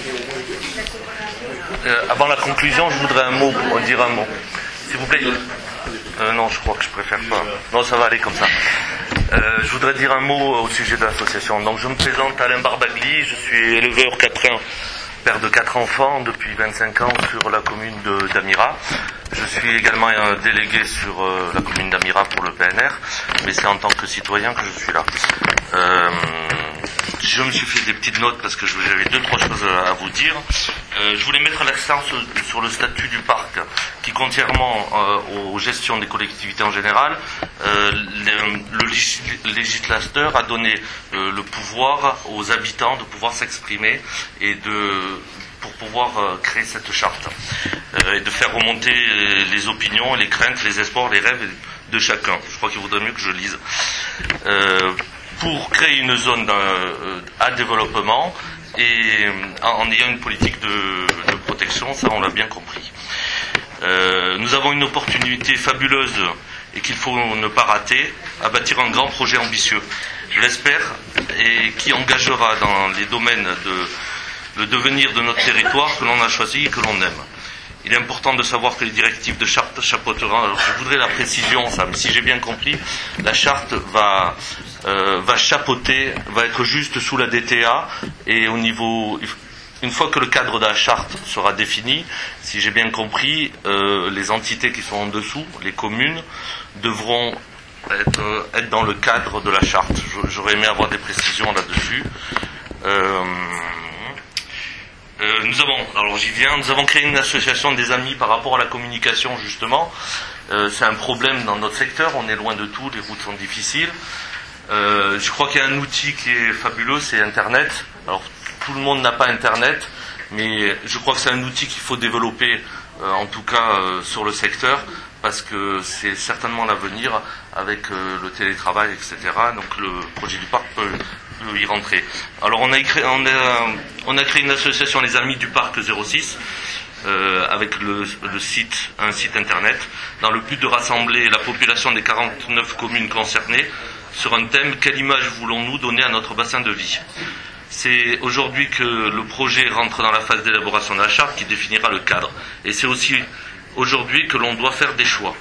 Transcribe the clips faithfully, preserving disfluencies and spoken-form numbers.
Euh, avant la conclusion, je voudrais un mot, pour dire un mot. S'il vous plaît. Euh, non, je crois que je préfère pas. Non, ça va aller comme ça. Euh, je voudrais dire un mot au sujet de l'association. Donc, je me présente Alain Barbagli, je suis éleveur caprin, père de quatre enfants depuis vingt-cinq ans sur la commune de, d'Amira. Je suis également un délégué sur euh, la commune d'Amira pour le P N R, mais c'est en tant que citoyen que je suis là. Euh, je me suis fait des petites notes parce que j'avais deux, trois choses à vous dire. Euh, je voulais mettre l'accent sur, sur le statut du parc, qui contrairement euh, aux gestions des collectivités en général, euh, le, le législateur a donné euh, le pouvoir aux habitants de pouvoir s'exprimer et de pour pouvoir euh, créer cette charte euh, et de faire remonter les opinions, les craintes, les espoirs, les rêves de chacun. Je crois qu'il vaudrait mieux que je lise. Euh, pour créer une zone euh, à développement et en ayant une politique de, de protection, ça on l'a bien compris. Euh, nous avons une opportunité fabuleuse et qu'il faut ne pas rater, à bâtir un grand projet ambitieux, je l'espère, et qui engagera dans les domaines de le devenir de notre territoire que l'on a choisi et que l'on aime. Il est important de savoir que les directives de charte chapeauteront. Alors je voudrais la précision, ça, mais si j'ai bien compris, la charte va euh, va chapeauter, va être juste sous la D T A et au niveau. Une fois que le cadre de la charte sera défini, si j'ai bien compris, euh, les entités qui sont en dessous, les communes, devront être, euh, être dans le cadre de la charte. J'aurais aimé avoir des précisions là-dessus. Euh, euh, nous avons, alors j'y viens, nous avons créé une association des amis par rapport à la communication justement. Euh, c'est un problème dans notre secteur, on est loin de tout, les routes sont difficiles. Euh, je crois qu'il y a un outil qui est fabuleux, c'est Internet. Alors tout le monde n'a pas Internet, mais je crois que c'est un outil qu'il faut développer, euh, en tout cas euh, sur le secteur, parce que c'est certainement l'avenir avec euh, le télétravail, et cetera. Donc le projet du parc peut, peut y rentrer. Alors on a, écrit, on, a, on a créé une association, les Amis du Parc zéro six, euh, avec le, le site, un site internet, dans le but de rassembler la population des quarante-neuf communes concernées sur un thème: quelle image voulons-nous donner à notre bassin de vie? C'est aujourd'hui que le projet rentre dans la phase d'élaboration de la charte qui définira le cadre. Et c'est aussi aujourd'hui que l'on doit faire des choix.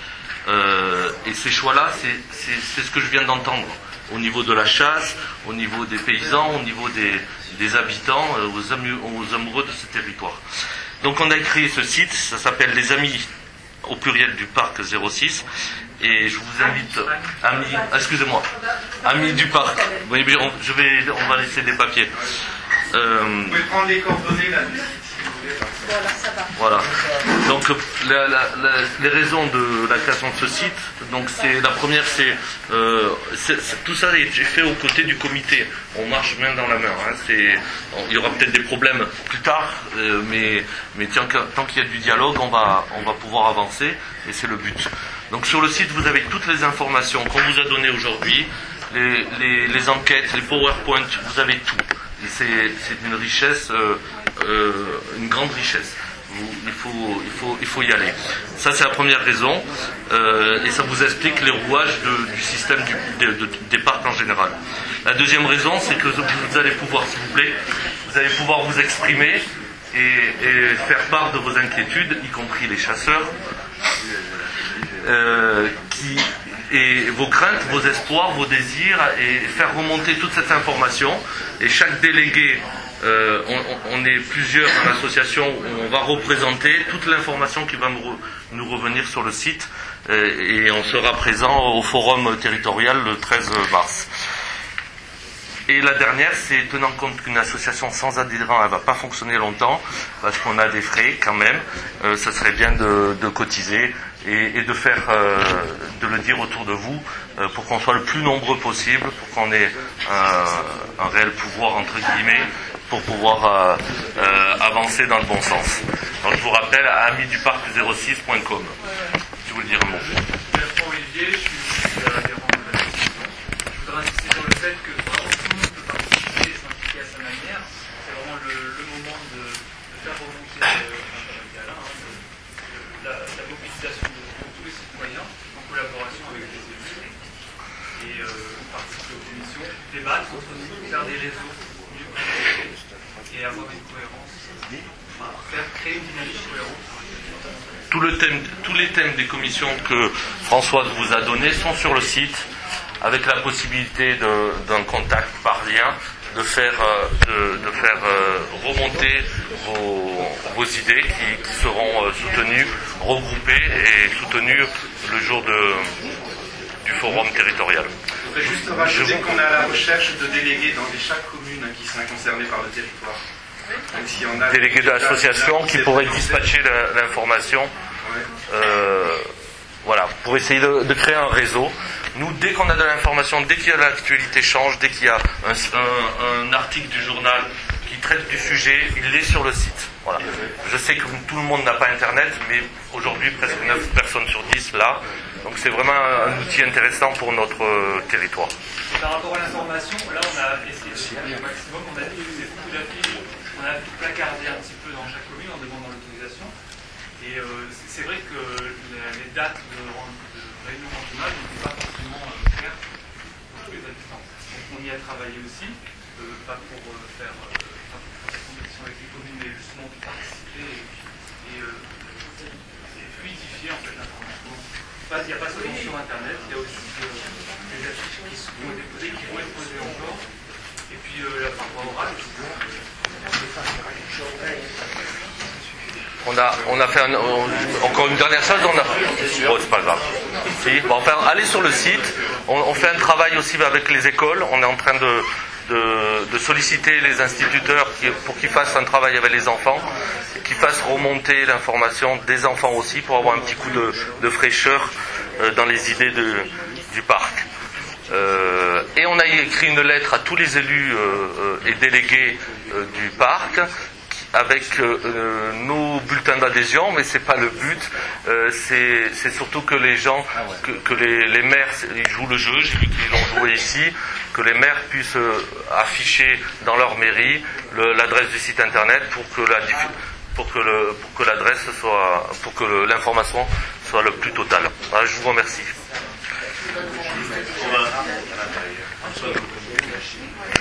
Euh, et ces choix-là, c'est, c'est, c'est ce que je viens d'entendre. Au niveau de la chasse, au niveau des paysans, au niveau des, des habitants, euh, aux, amu, aux amoureux de ce territoire. Donc on a créé ce site, ça s'appelle Les Amis au pluriel du Parc zéro six. Et je vous invite, amis, excusez-moi, amis du parc. Oui, mais on, je vais, on va laisser des papiers. Euh, vous pouvez prendre les coordonnées là. Voilà, ça va. Voilà. Donc la, la, la, les raisons de la création de ce site, donc c'est la première, c'est, euh, c'est, c'est tout ça est fait aux côtés du comité. On marche main dans la main. Hein. C'est, on, il y aura peut-être des problèmes plus tard, euh, mais mais tant, tant qu'il y a du dialogue, on va on va pouvoir avancer et c'est le but. Donc sur le site, vous avez toutes les informations qu'on vous a données aujourd'hui, les, les, les enquêtes, les PowerPoint, vous avez tout. Et c'est, c'est une richesse, euh, euh, une grande richesse. Vous, il, faut, il, faut, il faut y aller. Ça, c'est la première raison. Euh, et ça vous explique les rouages de, du système du, de, de, des parcs en général. La deuxième raison, c'est que vous allez pouvoir, s'il vous plaît, vous allez pouvoir vous exprimer et, et faire part de vos inquiétudes, y compris les chasseurs, euh, qui... et vos craintes, vos espoirs, vos désirs, et faire remonter toute cette information. Et chaque délégué, euh, on, on est plusieurs dans l'association, où on va représenter toute l'information qui va nous, re, nous revenir sur le site, euh, et on sera présent au forum territorial le treize mars. Et la dernière, c'est tenant compte qu'une association sans adhérents, elle ne va pas fonctionner longtemps, parce qu'on a des frais quand même, euh, ça serait bien de, de cotiser et, et de faire, euh, de le dire autour de vous, euh, pour qu'on soit le plus nombreux possible, pour qu'on ait un, un réel pouvoir, entre guillemets, pour pouvoir euh, euh, avancer dans le bon sens. Donc je vous rappelle, à amis du parc zéro six point com. Je vous le dire un mot. Bertrand Olivier, je suis adhérent de l'association. Je voudrais insister sur le fait que vraiment tout le monde peut participer et s'impliquer à sa manière. C'est vraiment le, le moment de, de faire remonter, euh, enfin, Alain, hein, de, de, la, la mobilisation de, de tous les citoyens en collaboration avec les élus et euh, participer aux émissions, débattre entre nous, faire des réseaux mieux et avoir une cohérence, faire créer une dynamique cohérente. Tout le thème, tous les thèmes des commissions que Françoise vous a donnés sont sur le site, avec la possibilité de, d'un contact par lien, de faire, de, de faire remonter vos, vos idées qui, qui seront soutenues, regroupées et soutenues le jour de, du forum territorial. Je voudrais juste rajouter qu'on est à la recherche de délégués dans les, chaque commune qui sont concernées par le territoire. Donc, si on a délégués de l'association qui pourraient dispatcher l'information. Ouais. Euh, voilà, pour essayer de, de créer un réseau. Nous, dès qu'on a de l'information, dès qu'il y a l'actualité change, dès qu'il y a un, un, un article du journal qui traite du sujet, il est sur le site. Voilà. Je sais que tout le monde n'a pas Internet, mais aujourd'hui, presque neuf personnes sur dix là. Donc c'est vraiment un outil intéressant pour notre euh, territoire. Par rapport à l'information, là on a essayé de faire le maximum, on a diffusé beaucoup d'affiches, on a tout placardé un petit peu dans chaque commune en demandant l'autorisation. Et euh, c'est vrai que la, les dates de, de réunion cantonale n'étaient pas forcément euh, claires pour tous les habitants. Donc on y a travaillé aussi, euh, pas pour euh, faire euh, pas pour faire des compétitions avec les communes, mais justement pour participer et, et, euh, et fluidifier en fait l'information. Il n'y a pas seulement sur Internet, il y a aussi euh, des affiches qui sont déposées, qui vont être posées encore. Et puis euh, la paroi orale. On a, on a fait un, on, encore une dernière chose. On a, bon, c'est pas grave. Si, bon, enfin, allez sur le site. On, on fait un travail aussi avec les écoles. On est en train de, de, de solliciter les instituteurs qui, pour qu'ils fassent un travail avec les enfants, qu'ils fassent remonter l'information des enfants aussi, pour avoir un petit coup de, de fraîcheur euh, dans les idées de, du parc. Euh, et on a écrit une lettre à tous les élus euh, et délégués euh, du parc, avec euh, nos bulletins d'adhésion, mais c'est pas le but. Euh, c'est, c'est surtout que les gens, que, que les, les maires, ils jouent le jeu. J'ai vu qu'ils l'ont joué ici, que les maires puissent euh, afficher dans leur mairie le, l'adresse du site internet pour que la pour que le pour que l'adresse soit, pour que le, l'information soit le plus totale. Voilà, je vous remercie.